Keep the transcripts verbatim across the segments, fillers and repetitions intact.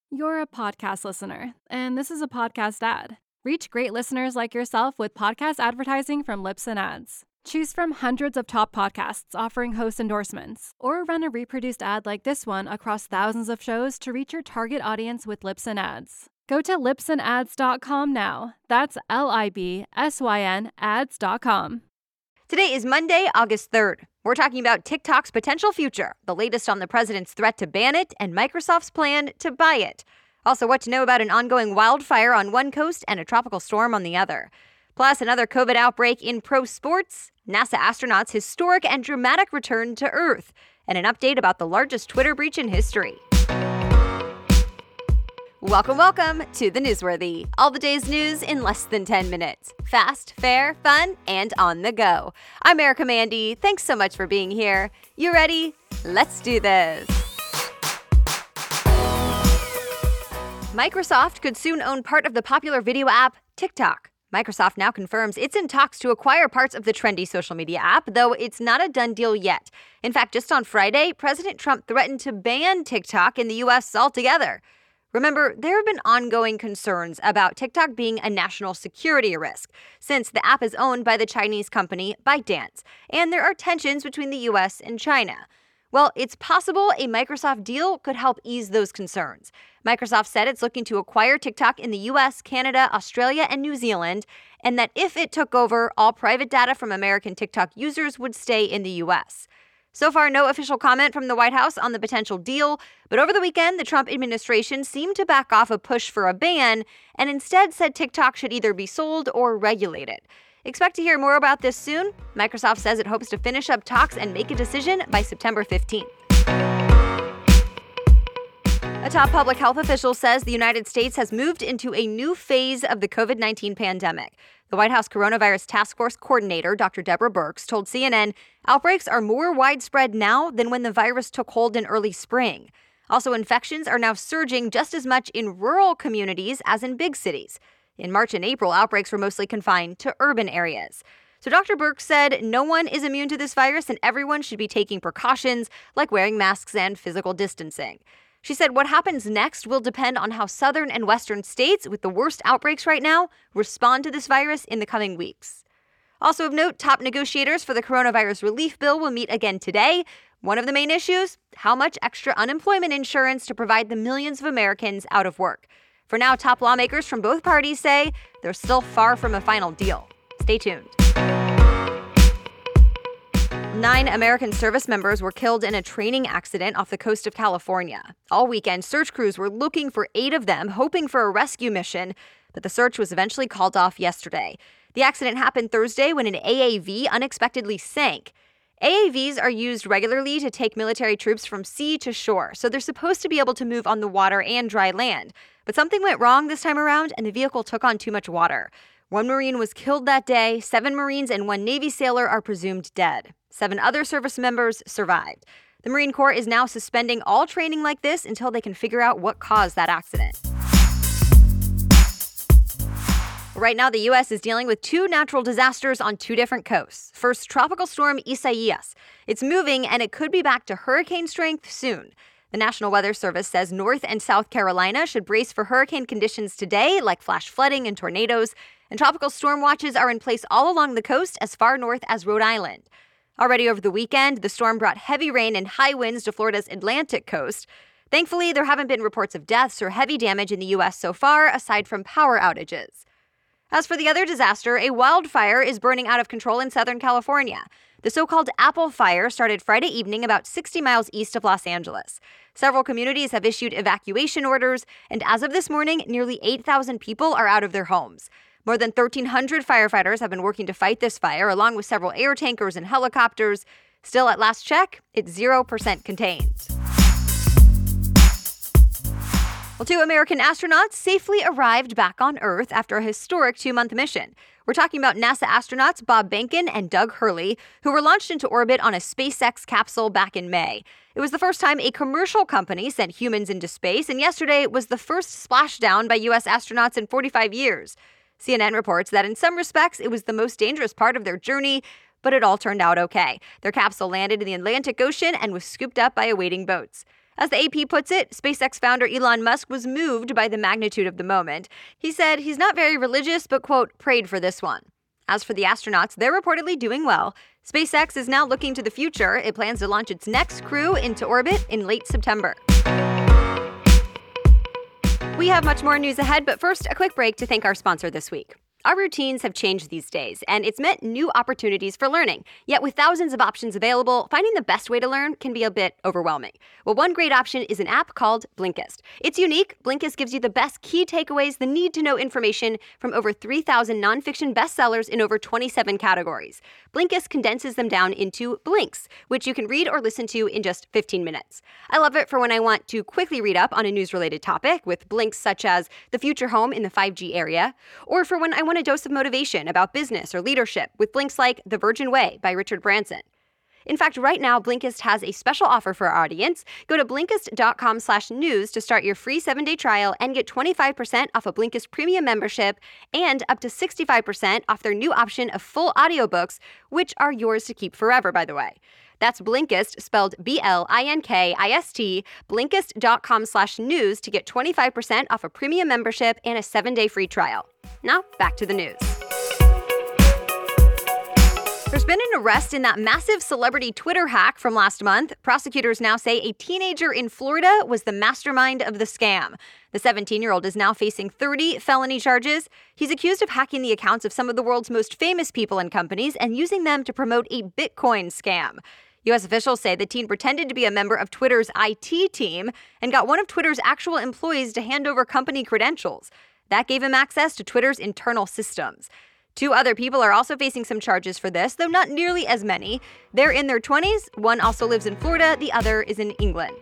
You're a podcast listener, and this is a podcast ad. Reach great listeners like yourself with podcast advertising from Libsyn Ads. Choose from hundreds of top podcasts offering host endorsements, or run a reproduced ad like this one across thousands of shows to reach your target audience with Libsyn Ads. Go to libsyn ads dot com now. That's L I B S Y N ads dot com. Today is Monday, August third. We're talking about TikTok's potential future, the latest on the president's threat to ban it, and Microsoft's plan to buy it. Also, what to know about an ongoing wildfire on one coast and a tropical storm on the other. Plus, another COVID outbreak in pro sports, NASA astronauts' historic and dramatic return to Earth, and an update about the largest Twitter breach in history. Welcome, welcome to The Newsworthy. All the day's news in less than ten minutes. Fast, fair, fun, and on the go. I'm Erica Mandy. Thanks so much for being here. You ready? Let's do this. Microsoft could soon own part of the popular video app TikTok. Microsoft now confirms it's in talks to acquire parts of the trendy social media app, though it's not a done deal yet. In fact, just on Friday, President Trump threatened to ban TikTok in the U S altogether. Remember, there have been ongoing concerns about TikTok being a national security risk, since the app is owned by the Chinese company ByteDance, and there are tensions between the U S and China. Well, it's possible a Microsoft deal could help ease those concerns. Microsoft said it's looking to acquire TikTok in the U S, Canada, Australia, and New Zealand, and that if it took over, all private data from American TikTok users would stay in the U S. So far, no official comment from the White House on the potential deal, but over the weekend, the Trump administration seemed to back off a push for a ban and instead said TikTok should either be sold or regulated. Expect to hear more about this soon. Microsoft says it hopes to finish up talks and make a decision by September fifteenth. A top public health official says the United States has moved into a new phase of the COVID nineteen pandemic. The White House Coronavirus Task Force Coordinator, Doctor Deborah Birx, told C N N outbreaks are more widespread now than when the virus took hold in early spring. Also, infections are now surging just as much in rural communities as in big cities. In March and April, outbreaks were mostly confined to urban areas. So Doctor Birx said no one is immune to this virus and everyone should be taking precautions like wearing masks and physical distancing. She said what happens next will depend on how southern and western states with the worst outbreaks right now respond to this virus in the coming weeks. Also of note, top negotiators for the coronavirus relief bill will meet again today. One of the main issues, how much extra unemployment insurance to provide the millions of Americans out of work. For now, top lawmakers from both parties say they're still far from a final deal. Stay tuned. Nine American service members were killed in a training accident off the coast of California. All weekend, search crews were looking for eight of them, hoping for a rescue mission, but the search was eventually called off yesterday. The accident happened Thursday when an A A V unexpectedly sank. A A Vs are used regularly to take military troops from sea to shore, so they're supposed to be able to move on the water and dry land. But something went wrong this time around, and the vehicle took on too much water. One Marine was killed that day. Seven Marines and one Navy sailor are presumed dead. Seven other service members survived. The Marine Corps is now suspending all training like this until they can figure out what caused that accident. Right now, the U S is dealing with two natural disasters on two different coasts. First, Tropical Storm Isaias. It's moving and it could be back to hurricane strength soon. The National Weather Service says North and South Carolina should brace for hurricane conditions today, like flash flooding and tornadoes. And tropical storm watches are in place all along the coast as far north as Rhode Island. Already over the weekend, the storm brought heavy rain and high winds to Florida's Atlantic coast. Thankfully, there haven't been reports of deaths or heavy damage in the U S so far, aside from power outages. As for the other disaster, a wildfire is burning out of control in Southern California. The so-called Apple Fire started Friday evening about sixty miles east of Los Angeles. Several communities have issued evacuation orders, and as of this morning, nearly eight thousand people are out of their homes. More than thirteen hundred firefighters have been working to fight this fire, along with several air tankers and helicopters. Still, at last check, it's zero percent contained. Well, two American astronauts safely arrived back on Earth after a historic two-month mission. We're talking about NASA astronauts Bob Behnken and Doug Hurley, who were launched into orbit on a SpaceX capsule back in May. It was the first time a commercial company sent humans into space, and yesterday was the first splashdown by U S astronauts in forty-five years. C N N reports that in some respects, it was the most dangerous part of their journey, but it all turned out okay. Their capsule landed in the Atlantic Ocean and was scooped up by awaiting boats. As the A P puts it, SpaceX founder Elon Musk was moved by the magnitude of the moment. He said he's not very religious, but, quote, prayed for this one. As for the astronauts, they're reportedly doing well. SpaceX is now looking to the future. It plans to launch its next crew into orbit in late September. We have much more news ahead, but first, a quick break to thank our sponsor this week. Our routines have changed these days, and it's meant new opportunities for learning. Yet with thousands of options available, finding the best way to learn can be a bit overwhelming. Well, one great option is an app called Blinkist. It's unique. Blinkist gives you the best key takeaways, the need-to-know information from over three thousand nonfiction bestsellers in over twenty-seven categories. Blinkist condenses them down into blinks, which you can read or listen to in just fifteen minutes. I love it for when I want to quickly read up on a news-related topic with blinks such as the future home in the five G area, or for when I want a dose of motivation about business or leadership with blinks like The Virgin Way by Richard Branson. In fact, right now, Blinkist has a special offer for our audience. Go to Blinkist.com slash news to start your free seven-day trial and get twenty-five percent off a Blinkist premium membership and up to sixty-five percent off their new option of full audiobooks, which are yours to keep forever, by the way. That's Blinkist, spelled B L I N K I S T, Blinkist.com slash news to get twenty-five percent off a premium membership and a seven-day free trial. Now, back to the news. There's been an arrest in that massive celebrity Twitter hack from last month. Prosecutors now say a teenager in Florida was the mastermind of the scam. The seventeen-year-old is now facing thirty felony charges. He's accused of hacking the accounts of some of the world's most famous people and companies and using them to promote a Bitcoin scam. U S officials say the teen pretended to be a member of Twitter's I T team and got one of Twitter's actual employees to hand over company credentials. That gave him access to Twitter's internal systems. Two other people are also facing some charges for this, though not nearly as many. They're in their twenties. One also lives in Florida. The other is in England.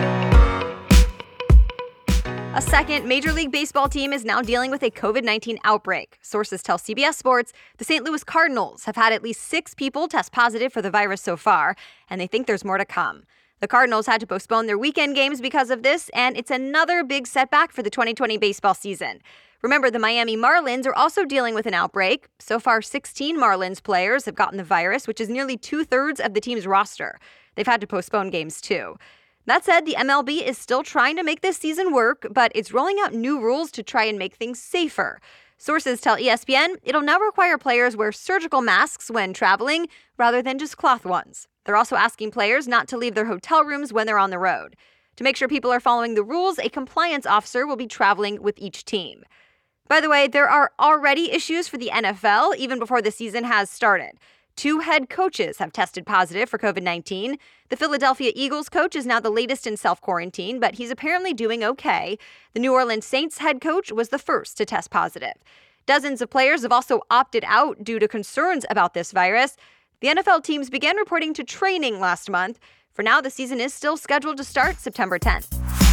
A second Major League Baseball team is now dealing with a covid nineteen outbreak. Sources tell C B S Sports the Saint Louis Cardinals have had at least six people test positive for the virus so far, and they think there's more to come. The Cardinals had to postpone their weekend games because of this, and it's another big setback for the twenty twenty baseball season. Remember, the Miami Marlins are also dealing with an outbreak. So far, sixteen Marlins players have gotten the virus, which is nearly two-thirds of the team's roster. They've had to postpone games, too. That said, the M L B is still trying to make this season work, but it's rolling out new rules to try and make things safer. Sources tell E S P N it'll now require players wear surgical masks when traveling rather than just cloth ones. They're also asking players not to leave their hotel rooms when they're on the road. To make sure people are following the rules, a compliance officer will be traveling with each team. By the way, there are already issues for the N F L even before the season has started. Two head coaches have tested positive for covid nineteen. The Philadelphia Eagles coach is now the latest in self-quarantine, but he's apparently doing okay. The New Orleans Saints head coach was the first to test positive. Dozens of players have also opted out due to concerns about this virus. The N F L teams began reporting to training last month. For now, the season is still scheduled to start September tenth.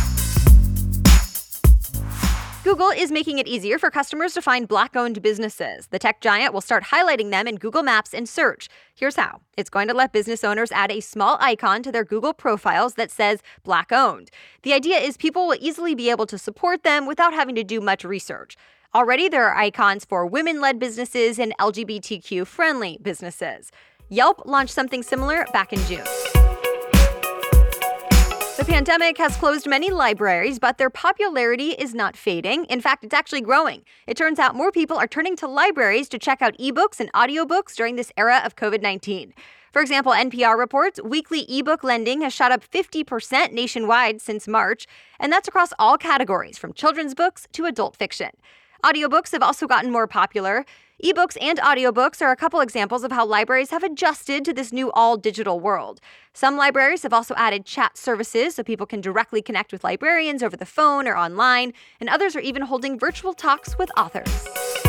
Google is making it easier for customers to find Black-owned businesses. The tech giant will start highlighting them in Google Maps and Search. Here's how. It's going to let business owners add a small icon to their Google profiles that says Black-owned. The idea is people will easily be able to support them without having to do much research. Already, there are icons for women-led businesses and L G B T Q-friendly businesses. Yelp launched something similar back in June. The pandemic has closed many libraries, but their popularity is not fading. In fact, it's actually growing. It turns out more people are turning to libraries to check out ebooks and audiobooks during this era of covid nineteen. For example, N P R reports weekly ebook lending has shot up fifty percent nationwide since March, and that's across all categories, from children's books to adult fiction. Audiobooks have also gotten more popular. Ebooks and audiobooks are a couple examples of how libraries have adjusted to this new all-digital world. Some libraries have also added chat services so people can directly connect with librarians over the phone or online, and others are even holding virtual talks with authors.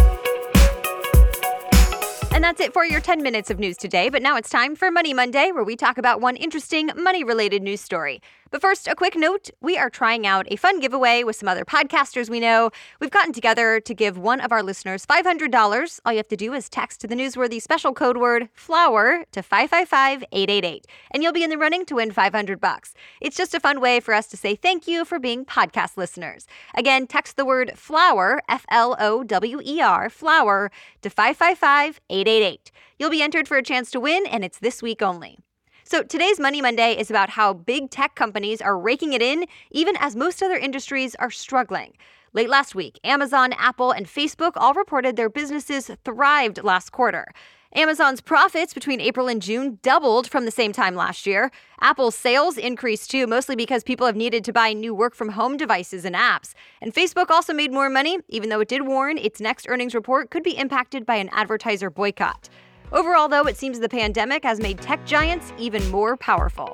And that's it for your ten minutes of news today, but now it's time for Money Monday, where we talk about one interesting money-related news story. But first, a quick note, we are trying out a fun giveaway with some other podcasters we know. We've gotten together to give one of our listeners five hundred dollars. All you have to do is text the newsworthy special code word FLOWER to five five five eight eight eight, and you'll be in the running to win five hundred bucks. It's just a fun way for us to say thank you for being podcast listeners. Again, text the word FLOWER, F L O W E R, FLOWER, to five five five eight eight eight. You'll be entered for a chance to win, and it's this week only. So today's Money Monday is about how big tech companies are raking it in, even as most other industries are struggling. Late last week, Amazon, Apple, and Facebook all reported their businesses thrived last quarter. Amazon's profits between April and June doubled from the same time last year. Apple's sales increased too, mostly because people have needed to buy new work-from-home devices and apps. And Facebook also made more money, even though it did warn its next earnings report could be impacted by an advertiser boycott. Overall, though, it seems the pandemic has made tech giants even more powerful.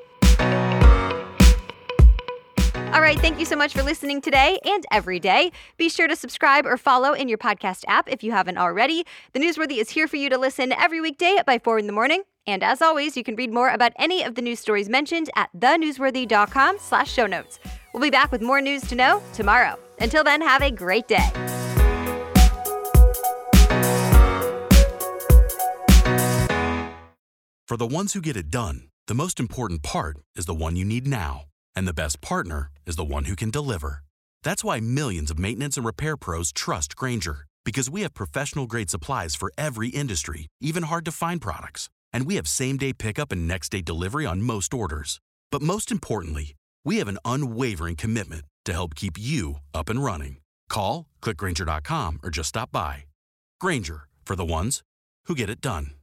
All right, thank you so much for listening today and every day. Be sure to subscribe or follow in your podcast app if you haven't already. The Newsworthy is here for you to listen every weekday by four in the morning. And as always, you can read more about any of the news stories mentioned at thenewsworthy.com slash show notes. We'll be back with more news to know tomorrow. Until then, have a great day. For the ones who get it done, the most important part is the one you need now. And the best partner is the one who can deliver. That's why millions of maintenance and repair pros trust Grainger, because we have professional-grade supplies for every industry, even hard-to-find products. And we have same-day pickup and next-day delivery on most orders. But most importantly, we have an unwavering commitment to help keep you up and running. Call, click Grainger dot com, or just stop by. Grainger, for the ones who get it done.